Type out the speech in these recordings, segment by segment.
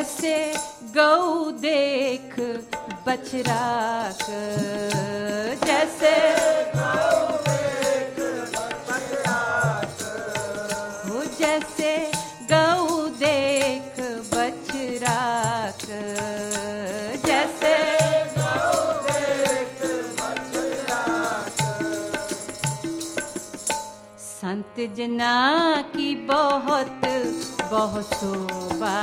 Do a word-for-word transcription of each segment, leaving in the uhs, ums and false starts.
जैसे गऊ देख बछराक, जैसे हो जैसे गऊ देख बछराक, जैसे संत जना की बहुत बहुत शोभा,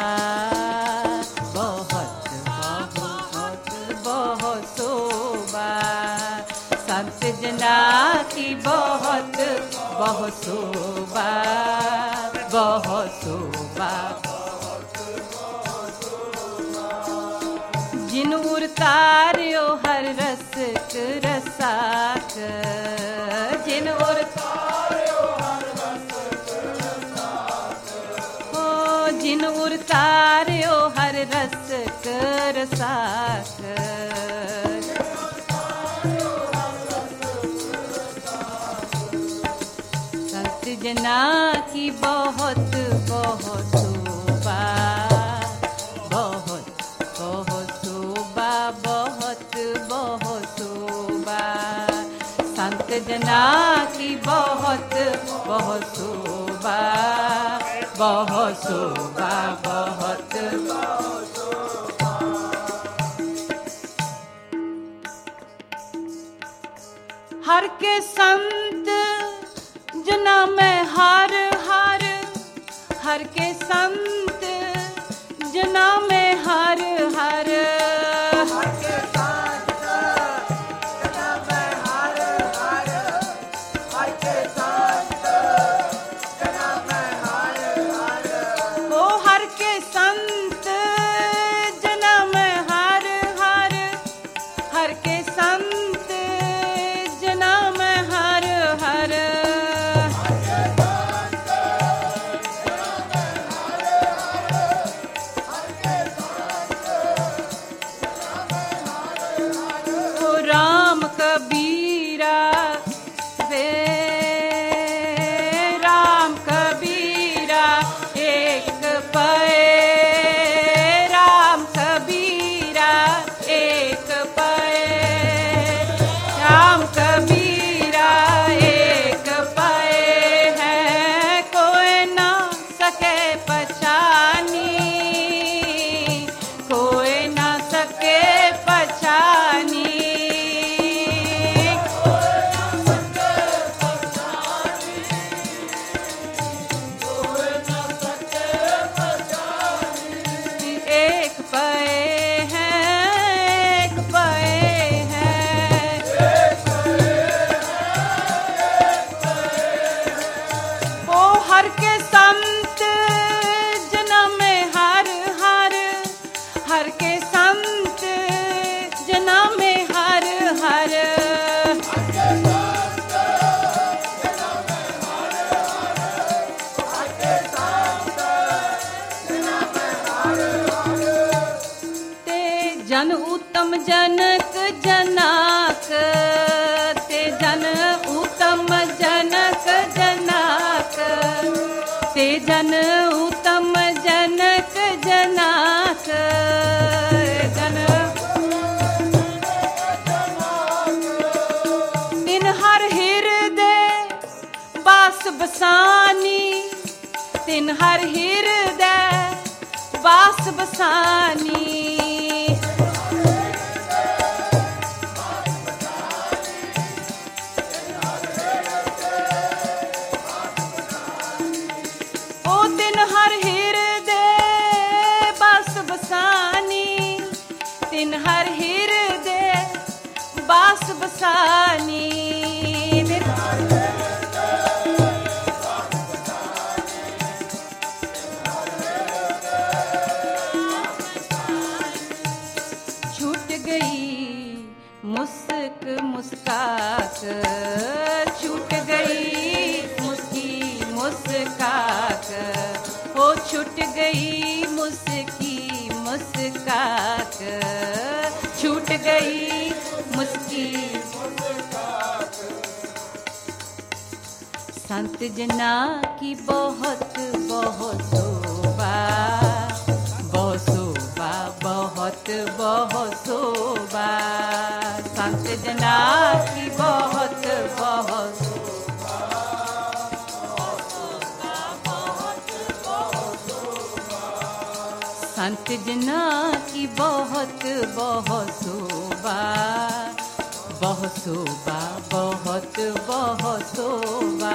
बहुत बहुत बहुत शोभा, संत जना की बहुत बहुत शोभा, बहुत शोभा। जिन उरतार्यो हर रस रसाक, जिन उरतार्यो हर रस रसाक, हो जिन उरतार्यो हर रस रसाक, संत जना की बहुत बहुत शोभा, बहुत बहुत शोभा, बहुत बहुत शोभा, संत जना की बहुत बहुत शोभा, बहुत शोभा, बहुत बहुत शोभा। हर के संत जना में हर हर, हर के संत जना में हर हर, हर के संत जना में हर हर, हर के संत जना में हर हर, ओ हर के संत जना में हर हर, हर के संत जना में हर हर, राम कबीरा वे राम कबीरा एक पए, राम कबीरा एक पए, राम कबीरा एक पए है, कोई ना सके पहचानी, कोई ना सके पहचानी, हर के संत जना में हर हर, हर के संत जना में हर हर, ते जन उत्तम जनक जनाक, ते जन उत्तम जनक जनाक, ते जन उत्तम जनक जनाक, जन दिन हर हृदय बास बसानी, दिन हर हृदय बास बसानी, दिन हर हृदय बास बसानी, छूट गई मुस्क मुस्कात, छूट गई मुस्की मुस्कात, हो छूट गई मुस्की मुस्कात, छूट गई मुस्की मुस्कात, संत जना की बहुत बहुत शोभा, बहुत बहुत शोभा, संत जना की बहुत बहुत संत जना की बहुत बहुत शोभा, बहुत शोभा, बहुत बहुत शोभा।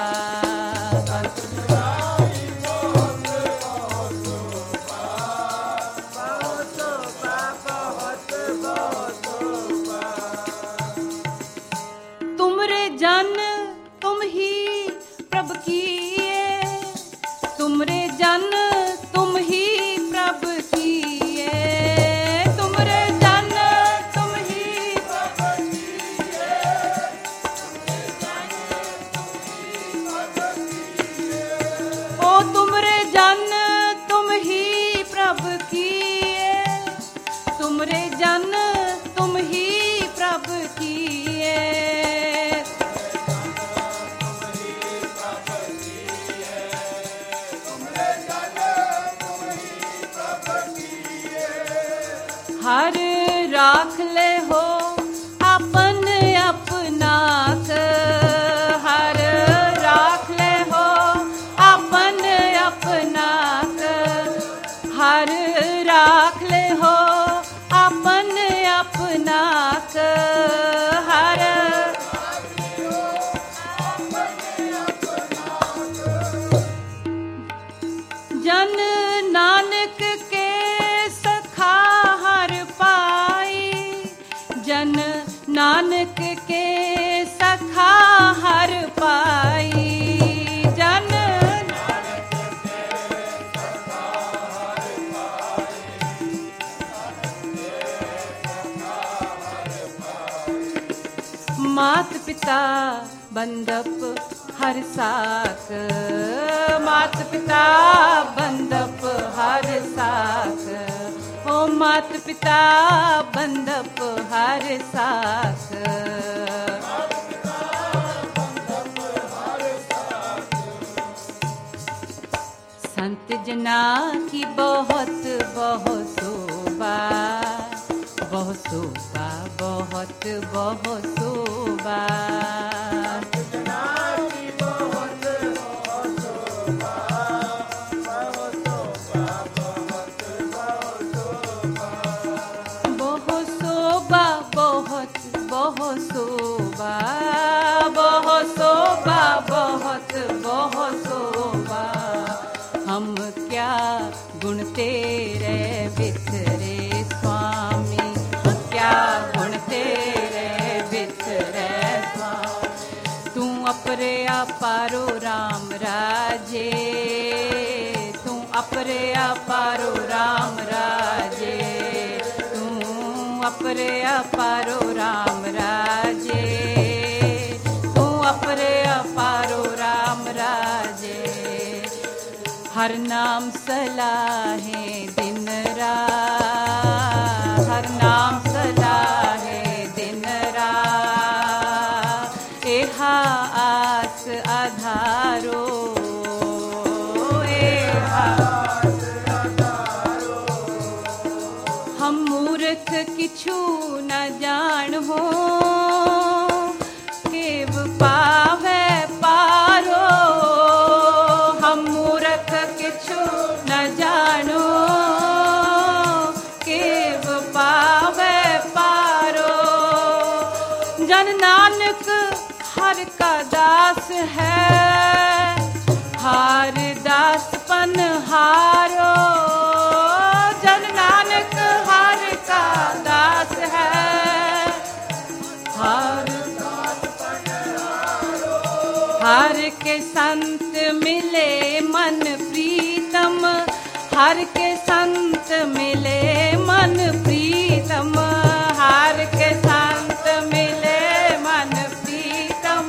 तुमरे जन तुम ही प्रभु किए, तुमरे जन तुम ही प्रभु किए, तुमरे जन तुम ही प्रभु किए, ओ तुमरे जन तुम ही प्रभु किए, तुमरे जन तुम ही प्रभु किए। हर राख ले हो अपन अपना क, हर राख ले हो अपन अपना क, हर राख ले हो अपन अपना क, हर जन नानक के सखा हर पाई, जन नानक के सखा हर पाई, जन मात पिता बंदप हर साक, मात पिता बंदप हर साक, ओ मात पिता बंदप हर साक। संत जना की बहुत बहुत शोभा, बहुत शोभा, बहुत बहुत शोभा। बहुत शोभा, बहुत बहुत शोभा, बहुत शोभा, बहुत बहुत शोभा। हम क्या गुण तेरे बिखरे स्वामी, क्या गुण तेरे बिखरे स्वामी। तू अपरे अपारो राम राजे, तू अपरे अपारो राम राजे, तू अपरे अपारो राम राजे, तू अपरे अपारो राम राजे। हर नाम सलाहे दिन रात, हर नाम सलाहे दिन रात। एहा आस आधारो, एहा हम मूर्ख किछु न जान हो, केव पावे पारो। हम मूर्ख किछु न जानो, केव पावे पारो। जन नानक हर का दास है, हार दासपन हारो। जन नानक हर का दास है, हार हर के संत मिले मन प्रीतम, हर के संत मिले मन प्रीतम, हर के संत मिले मन प्रीतम।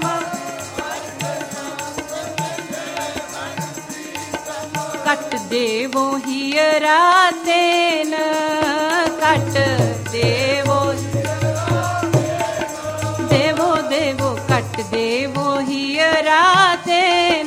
कट देवो हियरा तेन, कट देवो देवो देवो कट देवो हियरा तेन,